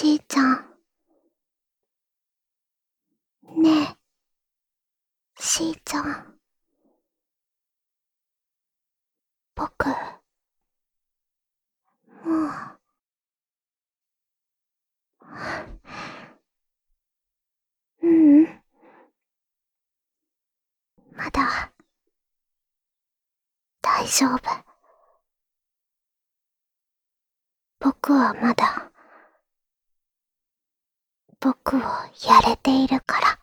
しーちゃん。ねえ、しーちゃん。僕、もう、まだ、大丈夫。僕はまだ、僕をやれているから。